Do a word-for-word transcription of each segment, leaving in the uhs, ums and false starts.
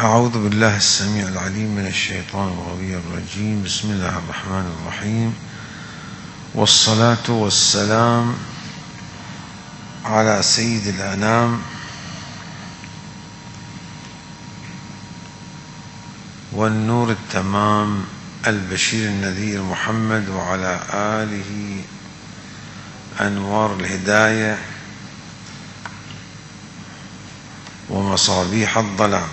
أعوذ بالله السميع العليم من الشيطان الغوي الرجيم. بسم الله الرحمن الرحيم، والصلاة والسلام على سيد الأنام والنور التمام البشير النذير محمد، وعلى آله أنوار الهداية ومصابيح الظلام.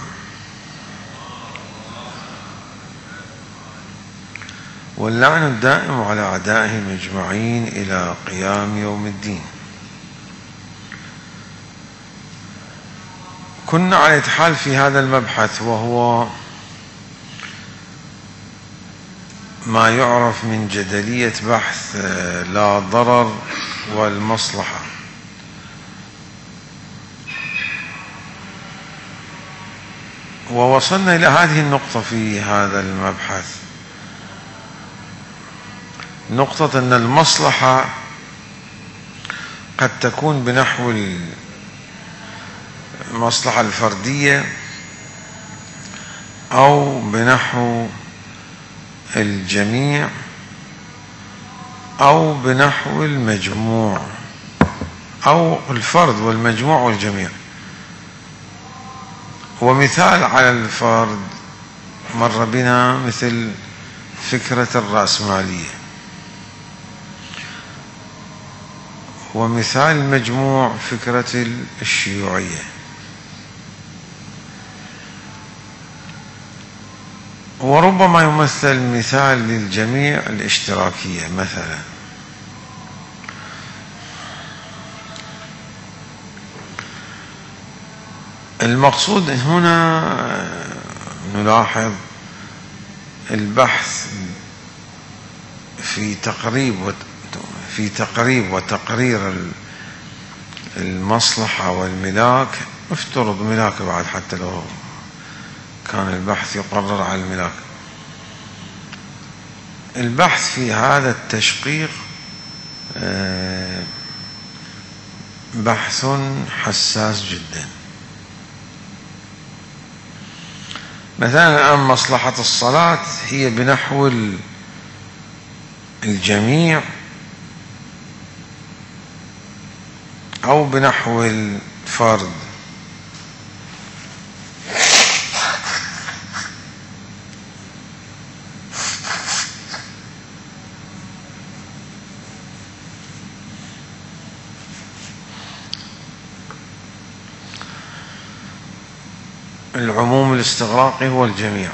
واللعن الدائم على أعدائهم أجمعين إلى قيام يوم الدين. كنا على حال في هذا المبحث، وهو ما يعرف من جدلية بحث لا ضرر والمصلحة. ووصلنا إلى هذه النقطة في هذا المبحث، نقطة أن المصلحة قد تكون بنحو المصلحة الفردية أو بنحو الجميع أو بنحو المجموع، أو الفرد والمجموع والجميع. ومثال على الفرد مر بنا مثل فكرة الرأسمالية، ومثال المجموع فكرة الشيوعية. وربما يمثل مثال للجميع الاشتراكية مثلا. المقصود هنا نلاحظ البحث في تقريب في تقريب وتقرير المصلحة والملاك. افترض ملاك بعد، حتى لو كان البحث يقرر على الملاك. البحث في هذا التشقيق بحث حساس جدا. مثلا الآن مصلحة الصلاة هي بنحو الجميع أو بنحو الفرد. العموم الاستغراقي هو الجميع،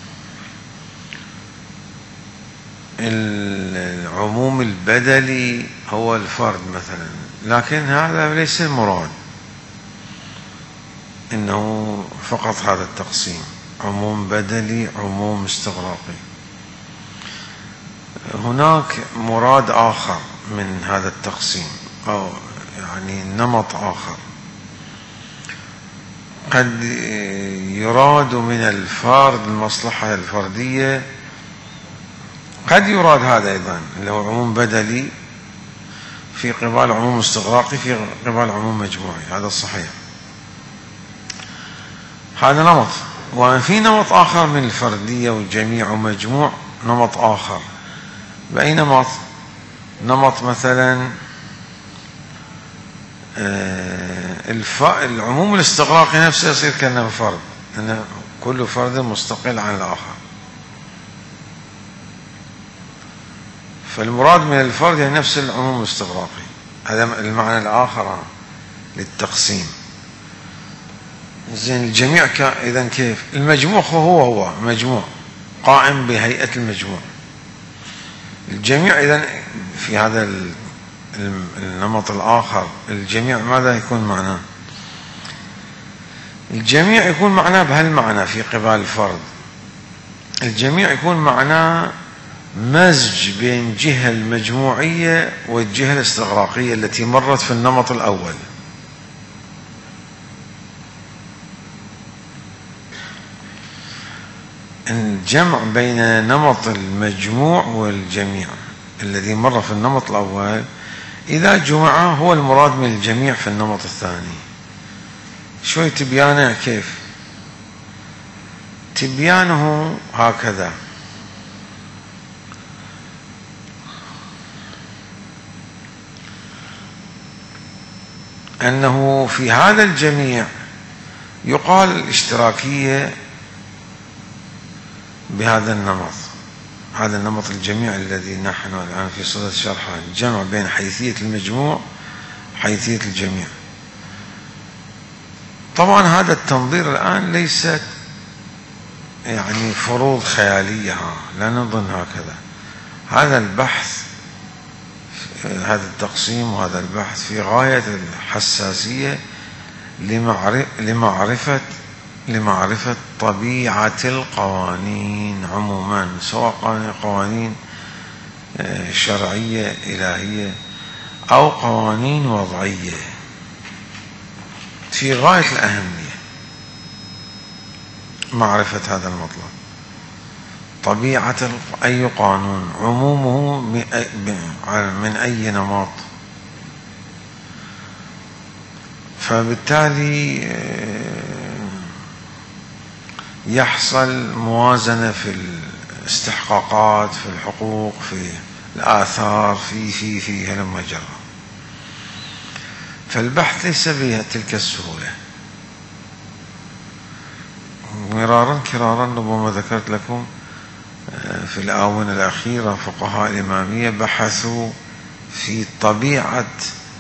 العموم البدلي هو الفرد مثلا. لكن هذا ليس المراد، إنه فقط هذا التقسيم: عموم بدلي، عموم استغراقي. هناك مراد آخر من هذا التقسيم، أو يعني نمط آخر. قد يراد من الفرد المصلحة الفردية، قد يراد هذا أيضا اللي هو عموم بدلي في قبال عموم استغراقي في قبال عموم مجموعي. هذا الصحيح، هذا نمط. وفي نمط آخر من الفردية والجميع ومجموع، نمط آخر. بأي نمط؟ نمط مثلا العموم الاستغراقي نفسه يصير كأنه فرد، أن كل فرد مستقل عن الآخر. فالمراد من الفرد يعني نفس العموم الاستغراقي. هذا المعنى الآخر للتقسيم. زين، الجميع إذن كيف؟ المجموع هو هو مجموع قائم بهيئة المجموع. الجميع إذن في هذا النمط الآخر، الجميع ماذا يكون معناه؟ الجميع يكون معناه بهالمعنى في قبال الفرد. الجميع يكون معناه مزج بين الجهة المجموعية والجهة الاستغراقية التي مرت في النمط الأول. الجمع بين نمط المجموع والجميع الذي مر في النمط الأول، إذا جمع هو المراد من الجميع في النمط الثاني. شوي تبيانه كيف؟ تبيانه هكذا: أنه في هذا الجميع يقال الاشتراكية بهذا النمط، هذا النمط الجميع الذي نحن الآن في صدد شرحه، الجمع بين حيثية المجموع وحيثية الجميع. طبعا هذا التنظير الآن ليست يعني فروض خيالية، لا نظن هكذا. هذا البحث، هذا التقسيم وهذا البحث في غاية الحساسية لمعرفة لمعرفة طبيعة القوانين عموما، سواء قوانين شرعية إلهية أو قوانين وضعية، في غاية الأهمية معرفة هذا المطلب. طبيعة أي قانون، عمومه من أي نمط، فبالتالي يحصل موازنة في الاستحقاقات، في الحقوق، في الآثار، في في في هلم جرى. فالبحث ليس بتلك السهولة. مرارا كرارا ربما ذكرت لكم في الآونة الأخيرة فقهاء الإمامية بحثوا في طبيعة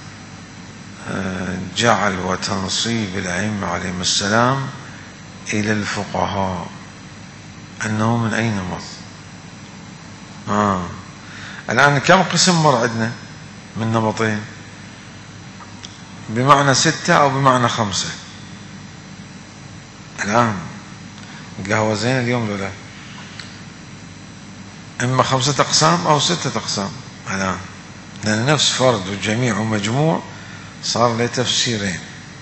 جعل وتنصيب الأئمة عليهم السلام إلى الفقهاء، أنه من أي نمط. آه. الآن كم قسم مر عندنا من نمطين؟ بمعنى ستة أو بمعنى خمسة؟ الآن القهوة زين اليوم لولا إما خمسة أقسام أو ستة أقسام الآن، لأن نفس فرد وجميع ومجموع صار له تفسيرين،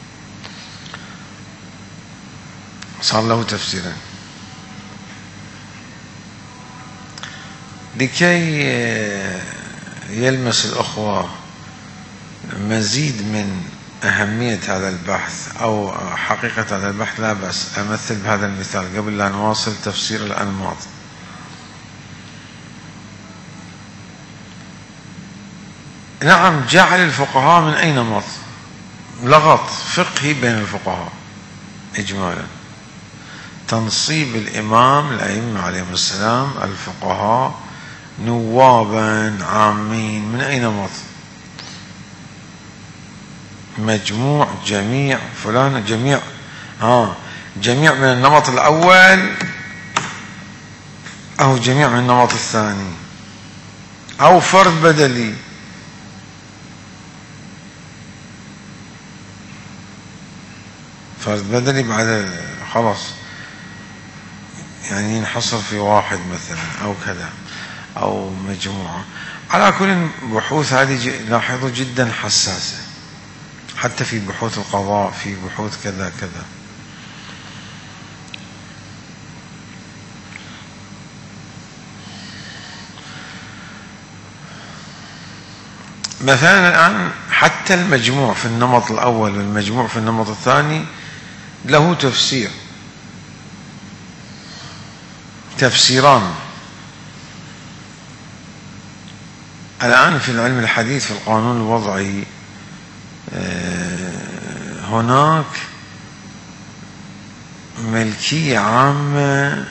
صار له تفسيرين. لكي يلمس الأخوة مزيد من أهمية هذا البحث أو حقيقة هذا البحث، لا بأس أمثل بهذا المثال قبل لا نواصل تفسير الأنماط. نعم، جعل الفقهاء من أي نمط؟ لغط فقهي بين الفقهاء إجمالا، تنصيب الإمام الأئمة عليهم السلام الفقهاء نوابا عامين من أي نمط؟ مجموع، جميع، فلان، جميع. ها جميع من النمط الأول أو جميع من النمط الثاني أو فرد بدلي. فرد بدلي بعد خلاص يعني ينحصر في واحد مثلا أو كذا، أو مجموعة. على كل بحوث هذه لاحظوا جدا حساسة، حتى في بحوث القضاء، في بحوث كذا كذا. مثلا الآن حتى المجموع في النمط الأول والمجموع في النمط الثاني له تفسير، تفسيران. الآن في العلم الحديث في القانون الوضعي هناك ملكية عامة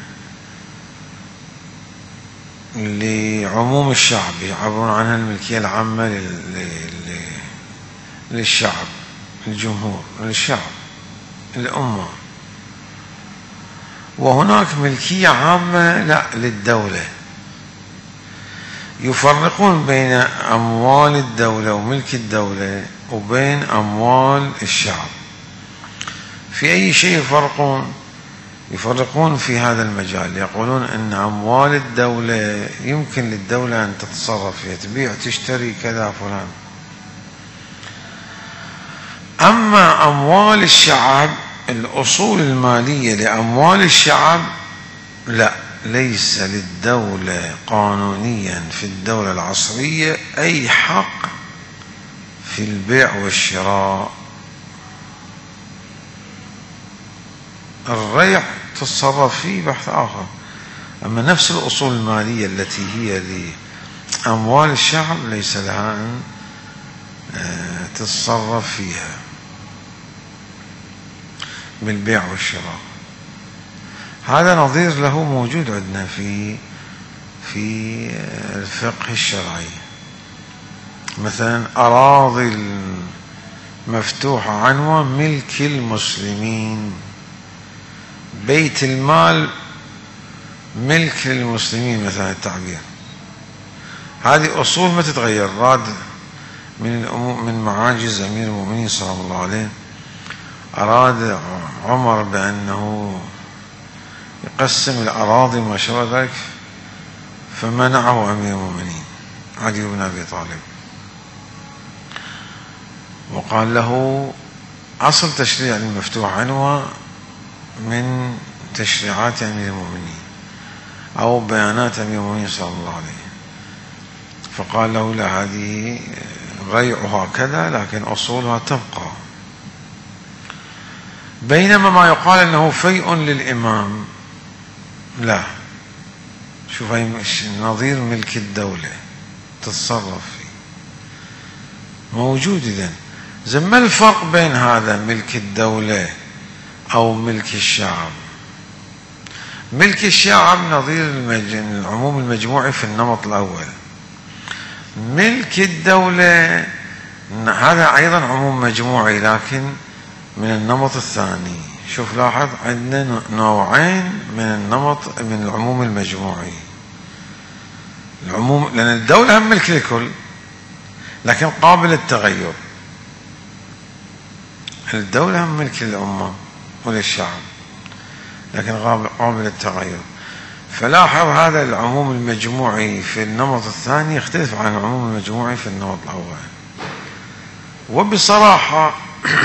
لعموم الشعب، يعبرون عنها الملكية العامة للشعب، الجمهور، للشعب، الأمة. وهناك ملكية عامة لا للدولة، يفرقون بين أموال الدولة وملك الدولة وبين أموال الشعب. في أي شيء يفرقون؟ يفرقون في هذا المجال، يقولون أن أموال الدولة يمكن للدولة أن تتصرف فيها، تبيع تشتري كذا فلان. أما أموال الشعب، الأصول المالية لأموال الشعب لا، ليس للدولة قانونيا في الدولة العصرية أي حق في البيع والشراء. الريع تتصرف فيه بحث آخر. أما نفس الأصول المالية التي هي لأموال الشعب ليس لها أن تتصرف فيها بالبيع والشراء. هذا نظير له موجود عندنا في في الفقه الشرعي. مثلا أراضي مفتوحة عنوة ملك المسلمين، بيت المال ملك للمسلمين مثلا التعبير، هذه أصول ما تتغير. راد من من معاجز أمير المؤمنين صلى الله عليه، أراد عمر بأنه يقسم الأراضي وما شابه ذلك، فمنعه أمير المؤمنين علي بن أبي طالب، وقال له أصل تشريع المفتوح عنوة من تشريعات أمير المؤمنين أو بيانات أمير المؤمنين صلى الله عليه. فقال له لا، هذه بيعها كذا لكن أصولها تبقى. بينما ما يقال أنه فيء للإمام لا، شوف هي نظير ملك الدولة تتصرف فيه موجود. إذن زي ما الفرق بين هذا ملك الدولة أو ملك الشعب؟ ملك الشعب نظير العموم المجموعي في النمط الأول. ملك الدولة هذا أيضا عموم مجموعي لكن من النمط الثاني. شوف لاحظ عندنا نوعين من النمط من العموم المجموعي. العموم لأن الدولة هم ملك للكل لكن قابل للتغير. الدولة هم ملك للأمة وللشعب لكن قابل للتغير. فلاحظ هذا العموم المجموعي في النمط الثاني يختلف عن العموم المجموعي في النمط الأول. وبصراحة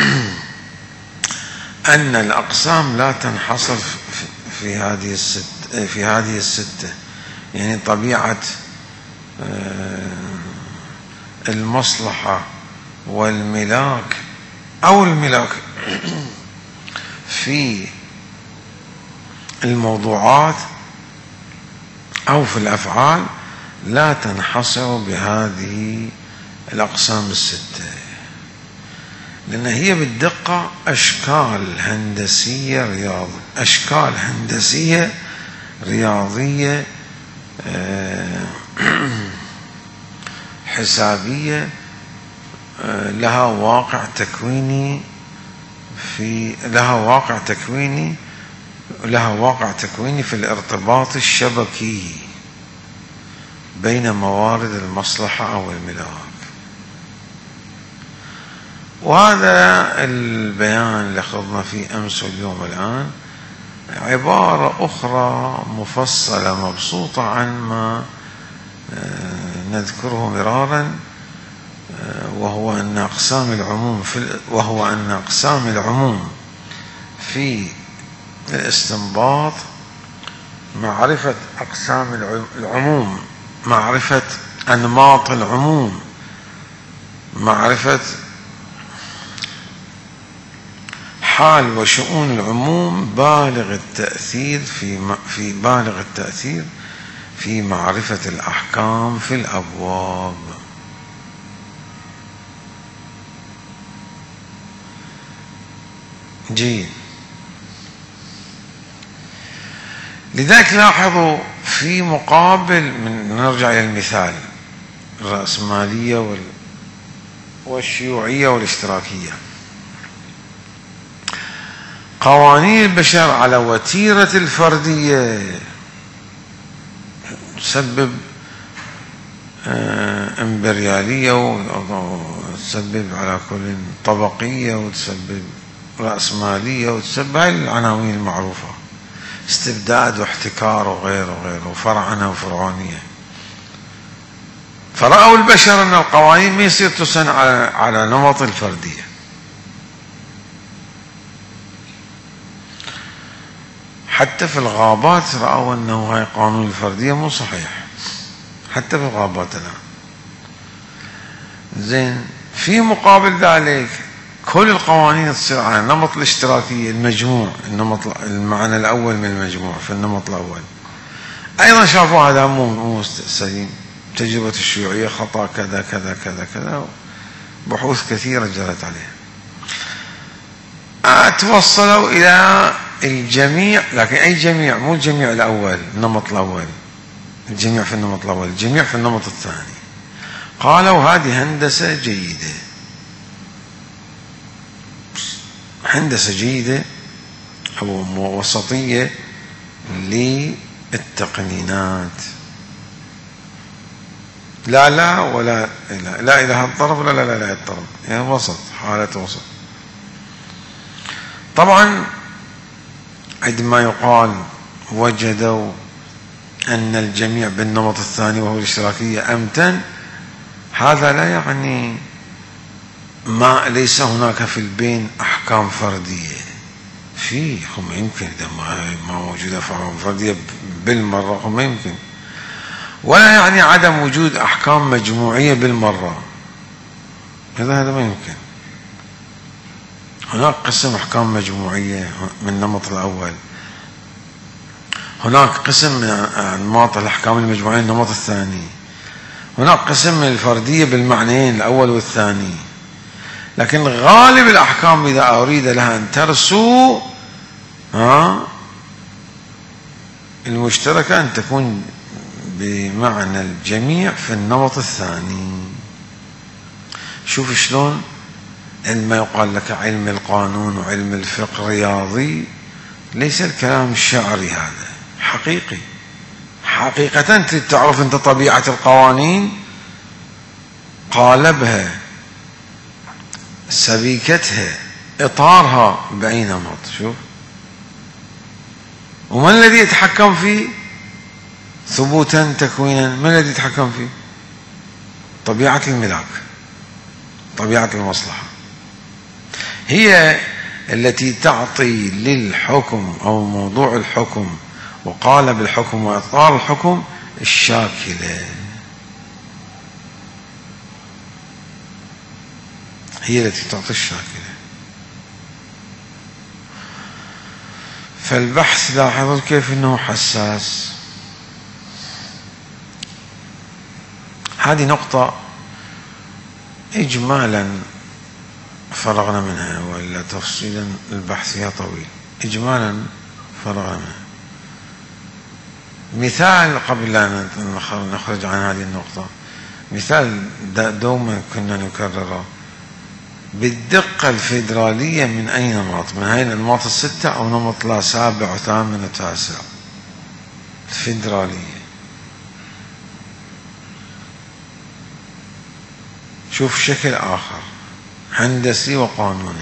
أن الأقسام لا تنحصر في هذه الستة في هذه الستة يعني طبيعة المصلحة والملاك أو الملاك في الموضوعات أو في الأفعال لا تنحصر بهذه الأقسام الستة، لأن هي بالدقة أشكال هندسية رياضية أشكال هندسية رياضية حسابية لها واقع تكويني في لها واقع تكويني لها واقع تكويني في الارتباط الشبكي بين موارد المصلحة أو الملاك. وهذا البيان اللي أخذنا فيه أمس واليوم الآن عبارة أخرى مفصلة مبسوطة عن ما نذكره مرارا، وهو أن أقسام العموم في وهو أن أقسام العموم في الاستنباط معرفة أقسام العموم، معرفة أنماط العموم، معرفة حال وشؤون العموم بالغ التأثير في في بالغ التأثير في معرفة الأحكام في الأبواب. جيد. لذلك لاحظوا في مقابل من نرجع إلى المثال الرأسمالية والشيوعية والاشتراكية، قوانين البشر على وتيرة الفردية تسبب امبريالية وتسبب على كل طبقية وتسبب رأسمالية وتسبب هاي العناوين المعروفة، استبداد واحتكار وغيره وغيره وفرعنة وفرعونية. فرأوا البشر أن القوانين ما يصير تسن على على نمط الفردية. حتى في الغابات رأوا أنه هاي قانون الفردية مو صحيح، حتى في الغابات الآن. زين، في مقابل ذلك كل القوانين تصير على نمط الاشتراكية المجموع، النمط المعنى الأول من المجموع في النمط الأول. أيضا شافوا هذا مو مو سليم، تجربة الشيوعية خطأ كذا كذا كذا كذا، بحوث كثيرة جرت عليها. توصلوا إلى الجميع، لكن أي جميع؟ مو الجميع الأول النمط الأول، الجميع في النمط الأول، الجميع في النمط الثاني. قالوا هذه هندسة جيدة، هندسة جيدة أو وسطية للتقنينات، لا لا ولا لا, لا إلى هالطرف ولا لا لا لا الطرف، يعني وسط، حالة وسط. طبعا عندما يقال وجدوا أن الجميع بالنمط الثاني وهو الاشتراكية أمتن، هذا لا يعني ما ليس هناك في البين أحكام فردية، في هم يمكن إذا ما موجودة أحكام فردية بالمرة هم يمكن، ولا يعني عدم وجود أحكام مجموعية بالمرة، هذا هذا ما يمكن. هناك قسم أحكام مجموعية من النمط الأول، هناك قسم من أنماط الأحكام المجموعية النمط الثاني، هناك قسم من الفردية بالمعنيين الأول والثاني. لكن غالب الأحكام إذا أريد لها أن ترسو ها المشتركة أن تكون بمعنى الجميع في النمط الثاني. شوف شلون عندما يقال لك علم القانون وعلم الفقه رياضي، ليس الكلام الشعري، هذا حقيقي. حقيقة تريد تعرف أنت طبيعة القوانين، قالبها، سبيكتها، إطارها بأي نمط. شوف، ومن الذي يتحكم فيه ثبوتا تكوينا؟ من الذي يتحكم فيه؟ طبيعة الملاك، طبيعة المصلحة، هي التي تعطي للحكم أو موضوع الحكم وقالب الحكم وإطار الحكم الشاكلة، هي التي تعطي الشاكلة. فالبحث لاحظوا كيف أنه حساس. هذه نقطة إجمالا فرغنا منها، وإلا تفصيلا البحث فيها طويل. إجمالا فرغنا منها. مثال قبل أن نخرج عن هذه النقطة، مثال دوما كنا نكرره بالدقة الفيدرالية من أي نمط؟ من هاي الأنماط الستة أو نمط لا سابع وثامن وتاسع؟ الفيدرالية. شوف شكل آخر هندسي وقانوني.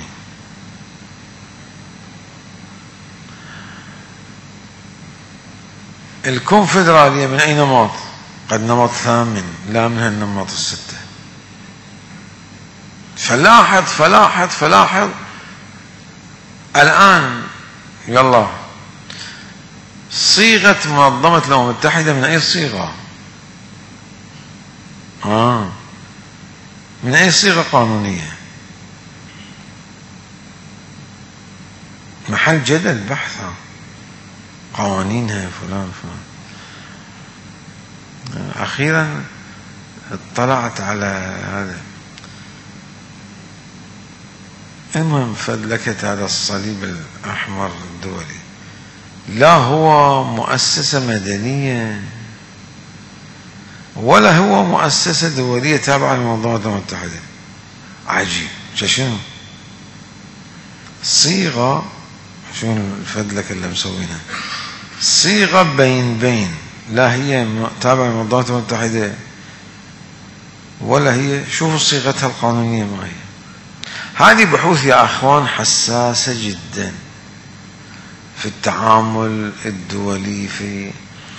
الكونفدرالية من أي نمط؟ قد نمط ثامن، لا من هالنمط الستة. فلاحظ فلاحظ فلاحظ الآن، يلا، صيغة منظمة الأمم المتحدة من أي صيغة؟ آه من أي صيغة قانونية؟ محل جدل بحثها، قوانينها فلان فلان. أخيرا اطلعت على هذا، المهم فدلكت هذا الصليب الأحمر الدولي، لا هو مؤسسة مدنية ولا هو مؤسسة دولية تابعة لمنظمة الأمم المتحدة. عجيب. شنو صيغة، شنو الفدلك اللي مسوينها؟ صيغة بين بين، لا هي تابعة لمنظمة الأمم المتحدة ولا هي، شوفوا صيغتها القانونية ما هي. هذه بحوث يا أخوان حساسة جدا في التعامل الدولي، في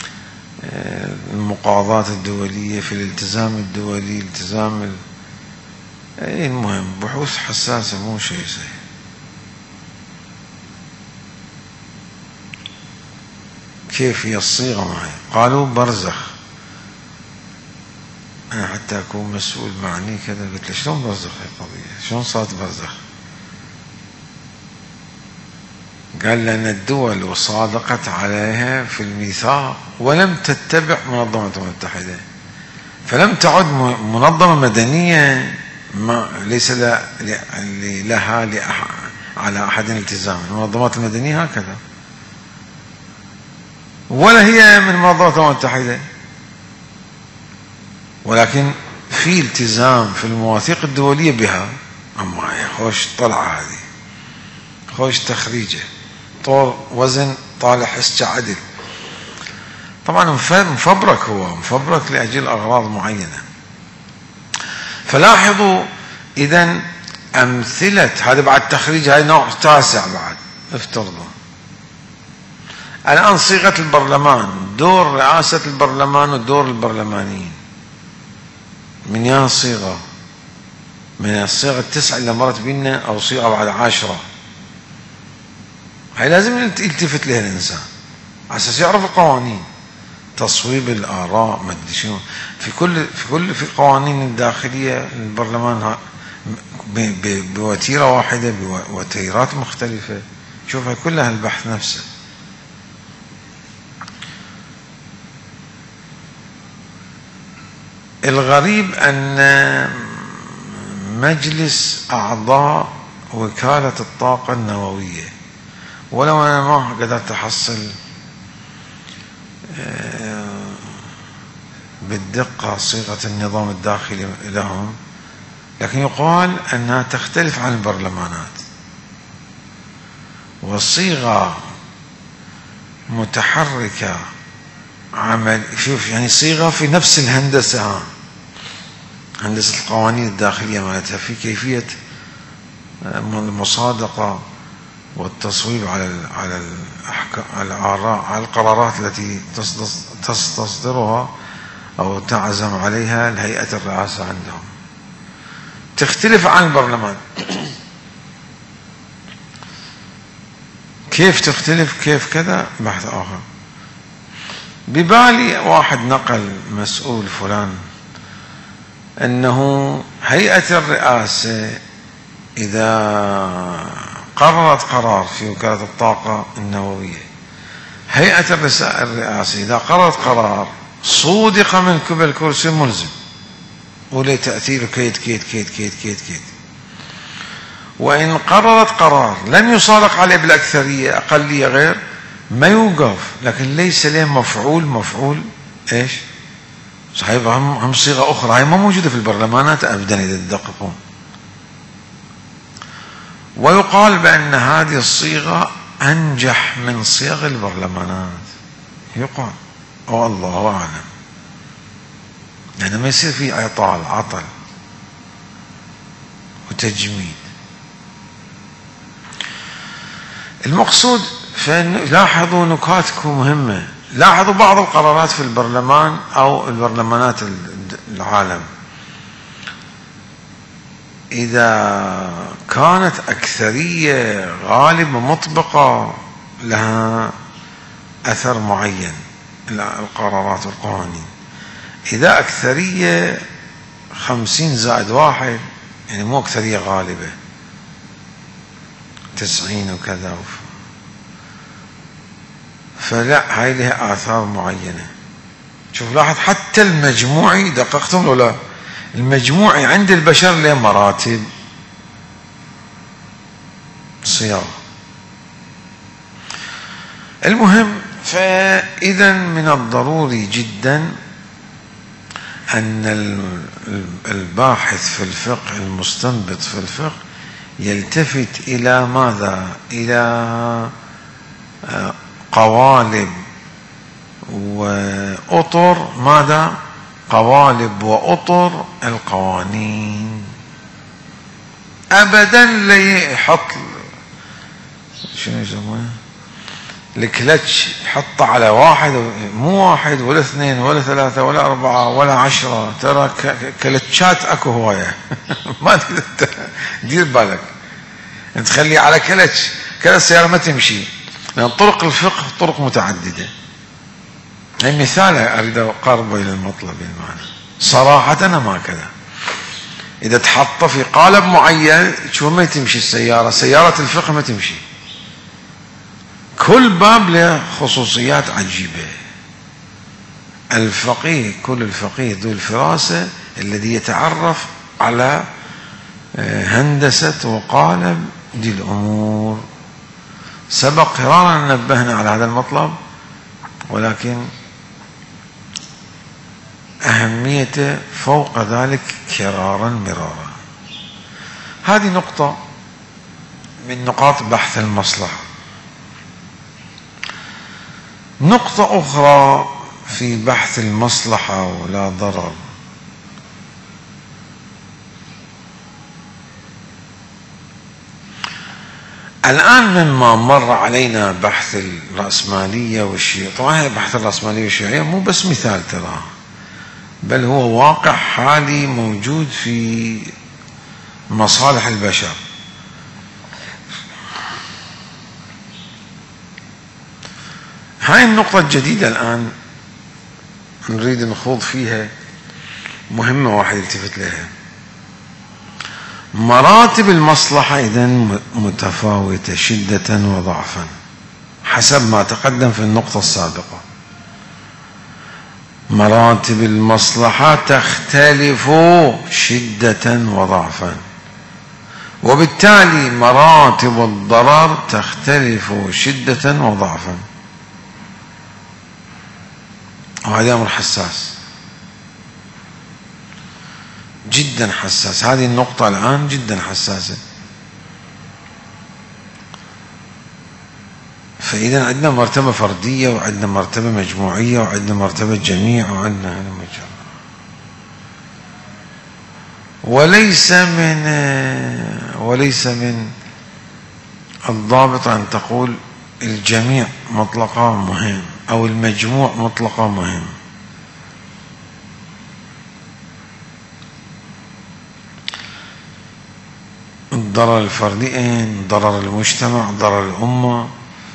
المقاضاة الدولية، في الالتزام الدولي، الالتزام ال... أي المهم بحوث حساسة، مو شيء سهل. كيف هي الصيغة معي؟ قالوا برزخ. أنا حتى أكون مسؤول معني كذا قلت له شلون برزخ هاي القضية؟ شلون صارت برزخ؟ قال لأن الدول صادقت عليها في الميثاق ولم تتبع منظمة الأمم المتحدة، فلم تعد منظمة مدنية ما ليس لها على أحد التزام. المنظمات المدنية هكذا، ولا هي من منظمة الأمم المتحدة، ولكن في التزام في المواثيق الدولية بها. أما خوش طلعة هذه، خوش تخريجه، طور وزن طالع حس عدل. طبعا مفبرك، هو مفبرك لأجل أغراض معينة. فلاحظوا إذن أمثلة هذا بعد تخريج، هاي نوع تاسع بعد. افترضوا الآن صيغة البرلمان، دور رئاسة البرلمان ودور البرلمانيين، من يا صيغة من الصيغة التسعة اللي مرت بينا أو صيغة بعد عشرة، هاي لازم يلتفت لها الإنسان على أساس يعرف القوانين، تصويب الآراء، ما أدري شنو في كل في كل في القوانين الداخلية البرلمان بوتيرة واحدة بوتيرات مختلفة. شوفها كلها البحث نفسه. الغريب أن مجلس أعضاء وكالة الطاقة النووية، ولو أنا ما قدرت أحصل بالدقة صيغة النظام الداخلي لهم، لكن يقال أنها تختلف عن البرلمانات، وصيغة متحركة عمل. شوف يعني صيغة في نفس الهندسة، هندسة القوانين الداخلية مالتها، في كيفية المصادقة والتصويب على على على الآراء، على القرارات التي تصدرها أو تعزم عليها الهيئة الرئاسة عندهم، تختلف عن البرلمان. كيف تختلف؟ كيف كذا؟ بحث آخر. ببالي واحد نقل مسؤول فلان أنه هيئة الرئاسة إذا قررت قرار في وكالة الطاقة النووية، هيئة الرئاسة إذا قررت قرار صودق من قبل كرسي ملزم ولي تأثير كيد كيد كيد كيد كيد كيد، وإن قررت قرار لم يصادق عليه بالأكثرية، أقلية غير، ما يوقف، لكن ليس له مفعول. مفعول إيش؟ صحيح هم هم صيغة أخرى هي ما موجودة في البرلمانات أبدا إذا تدققون. ويقال بأن هذه الصيغة أنجح من صيغ البرلمانات، يقال، أو الله أعلم، يعني ما يصير في عطال عطل وتجميد. المقصود، فلاحظوا نكاتكم مهمة. لاحظوا بعض القرارات في البرلمان أو البرلمانات العالم إذا كانت أكثرية غالبة مطبقة لها أثر معين، القرارات والقوانين. إذا أكثرية خمسين زائد واحد، يعني مو أكثرية غالبة تسعين وكذا، فلا، هاي لها آثار معينة. شوف لاحظ حتى المجموعي، دققتم ولا؟ المجموعي عند البشر له مراتب صياغة. المهم، فإذا من الضروري جدا أن الباحث في الفقه، المستنبط في الفقه، يلتفت إلى ماذا؟ إلى قوالب وأطر، ماذا؟ قوالب وأطر القوانين. أبدا لا يحط شنو يسمونه الكلتش، يحط على واحد، مو واحد ولا اثنين ولا ثلاثة ولا أربعة ولا عشرة، ترى كلتشات أكو هواية. ما تقدر دير بالك تخلي على كلتش، كذا السيارة ما تمشي، لأن طرق الفقه طرق متعددة. يعني مثال أريد أقاربه إلى المطلب المعنى صراحة، أنا ما كذا. إذا تحط في قالب معين شو ما تمشي السيارة، سيارة الفقه ما تمشي. كل باب له خصوصيات عجيبة. الفقيه، كل الفقيه ذو الفراسة الذي يتعرف على هندسة وقالب دي الأمور. سبق قرانا نبهنا على هذا المطلب، ولكن أهميته فوق ذلك كرارا مرارا. هذه نقطة من نقاط بحث المصلحة. نقطة أخرى في بحث المصلحة ولا ضرر، الآن مما مر علينا بحث الرأسمالية والشيوعية، طبعا بحث الرأسمالية والشيوعية مو بس مثال ترى، بل هو واقع حالي موجود في مصالح البشر. هاي النقطة الجديدة الآن نريد نخوض فيها، مهمة واحد يلتفت لها. مراتب المصلحة إذن متفاوتة شدة وضعفا حسب ما تقدم في النقطة السابقة. مراتب المصلحة تختلف شدة وضعفا، وبالتالي مراتب الضرر تختلف شدة وضعفا، وهذا أمر حساس جدا حساس. هذه النقطة الآن جدا حساسة. فإذا عندنا مرتبة فردية، وعندنا مرتبة مجموعية، وعندنا مرتبة جميع، وعندنا هذا مجموعة. وليس من وليس من الضابط أن تقول الجميع مطلقا مهم أو المجموع مطلقا مهم. ضرر الفردين، ضرر المجتمع، ضرر الأمة،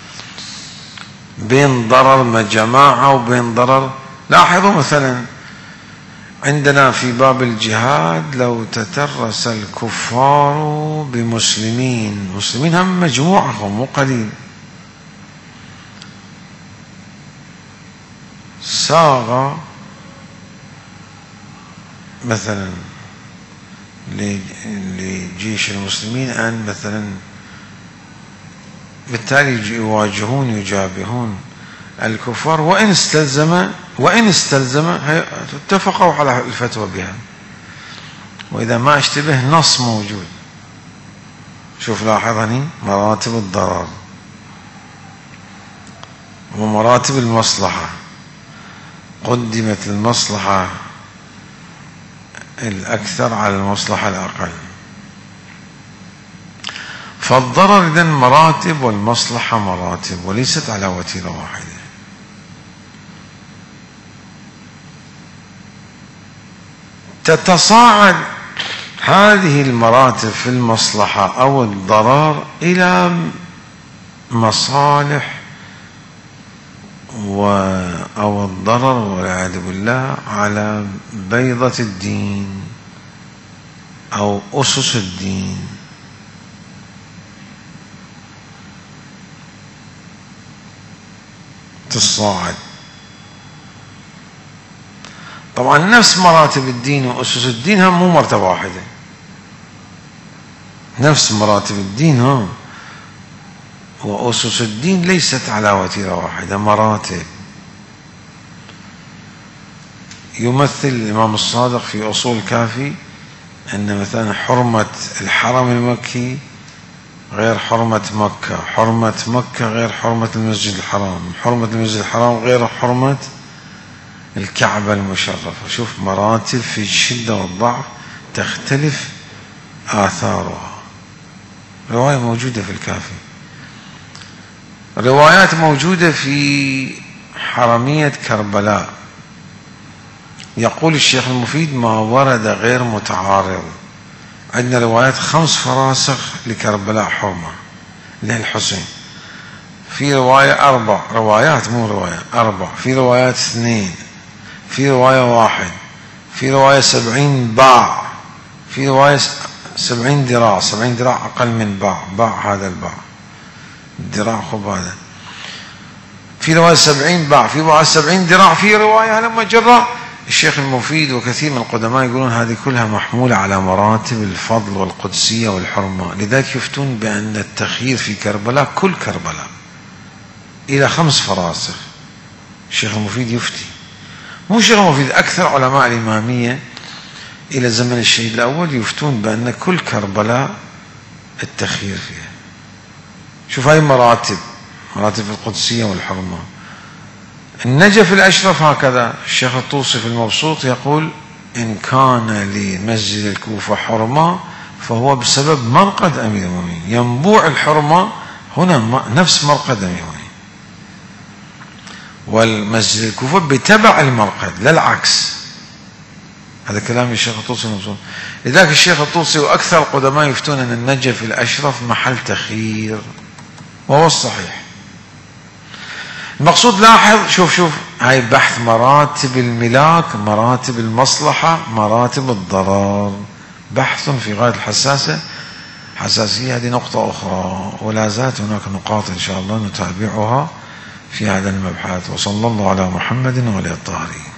بين ضرر جماعة وبين ضرر. لاحظوا مثلا عندنا في باب الجهاد لو تترس الكفار بمسلمين، مسلمين هم مجموعة مو قليل، ساغ مثلا لجيش المسلمين أن مثلا بالتالي يواجهون يجابهون الكفار، وإن استلزم وإن استلزم اتفقوا على الفتوى بها، وإذا ما اشتبه نص موجود. شوف لاحظني، مراتب الضرر ومراتب المصلحة، قدمت المصلحة الأكثر على المصلحة الأقل. فالضرر إذن مراتب والمصلحة مراتب، وليست على وتيرة واحدة. تتصاعد هذه المراتب في المصلحة أو الضرر إلى مصالح و أو الضرر والعياذ بالله على بيضة الدين أو أسس الدين. تصاعد طبعا نفس مراتب الدين وأسس الدين هم مو مرتبة واحدة، نفس مراتب الدين ها وأسس الدين ليست على وتيرة واحدة، مراتب. يمثل الإمام الصادق في أصول كافي أن مثلا حرمة الحرم المكي غير حرمة مكة، حرمة مكة غير حرمة المسجد الحرام، حرمة المسجد الحرام غير حرمة الكعبة المشرفة. شوف مراتب في الشدة والضعف تختلف آثارها. رواية موجودة في الكافي، روايات موجودة في حرمية كربلاء. يقول الشيخ المفيد ما ورد غير متعارض. عندنا روايات خمس فراسخ لكربلاء حرمة للحسين، في رواية أربع روايات مو رواية أربع، في روايات اثنين، في رواية واحد، في رواية سبعين باع، في رواية سبعين ذراع، سبعين ذراع أقل من باع، باع هذا الباع الذراع خب هذا. في رواية سبعين باع، في رواية سبعين ذراع، في رواية لما جرى. الشيخ المفيد وكثير من القدماء يقولون هذه كلها محمولة على مراتب الفضل والقدسية والحرمة، لذلك يفتون بأن التخيير في كربلاء كل كربلاء إلى خمس فراسخ. الشيخ المفيد يفتي، مو الشيخ المفيد، أكثر علماء الإمامية إلى زمن الشهيد الأول يفتون بأن كل كربلاء التخيير فيها. شوف هاي مراتب، مراتب القدسية والحرمة. النجف الأشرف هكذا، الشيخ الطوسي في المبسوط يقول إن كان لمسجد الكوفة حرمة فهو بسبب مرقد أمير المؤمنين، ينبوع الحرمة هنا نفس مرقد أمير المؤمنين، والمسجد الكوفة بتبع المرقد لا العكس. هذا كلام الشيخ الطوسي المبسوط. لذلك الشيخ الطوسي وأكثر القدماء يفتون أن النجف الأشرف محل تخيير، وهو الصحيح. المقصود لاحظ، شوف شوف هاي بحث مراتب الملاك، مراتب المصلحة، مراتب الضرر، بحث في غاية الحساسة حساسية. هذه نقطة أخرى، ولا زالت هناك نقاط إن شاء الله نتابعها في هذا المبحث. وصلى الله على محمد وعلى الطاهرين.